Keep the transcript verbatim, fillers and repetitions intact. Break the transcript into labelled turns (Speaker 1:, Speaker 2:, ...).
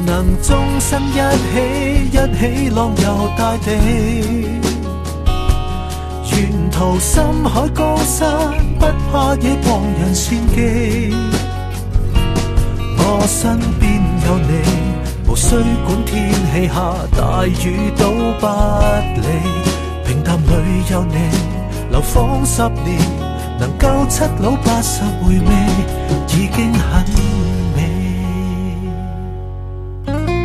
Speaker 1: 能終生一起，一起浪遊大地。沿途深海高山，不怕惹旁人算計。我身邊有你，無需管天氣下大雨都不理。平淡裏有你，流芳十年，能夠七老八十回味，已經很